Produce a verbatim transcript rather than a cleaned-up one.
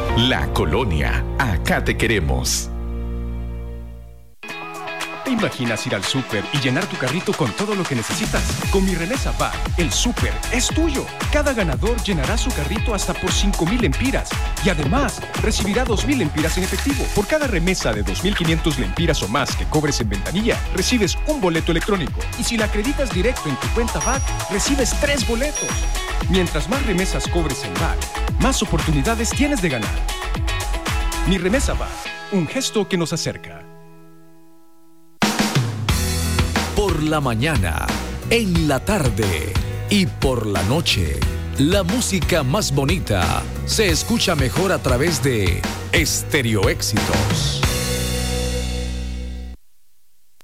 La Colonia, acá te queremos. ¿Te imaginas ir al súper y llenar tu carrito con todo lo que necesitas? Con Mi Remesa Bag, el súper es tuyo. Cada ganador llenará su carrito hasta por cinco mil lempiras. Y además, recibirá dos mil lempiras en efectivo. Por cada remesa de dos mil quinientas lempiras o más que cobres en ventanilla, recibes un boleto electrónico. Y si la acreditas directo en tu cuenta Bag, recibes tres boletos. Mientras más remesas cobres en Bag, más oportunidades tienes de ganar. Mi Remesa Bag, un gesto que nos acerca. Por la mañana, en la tarde y por la noche, la música más bonita se escucha mejor a través de Estéreo Éxitos.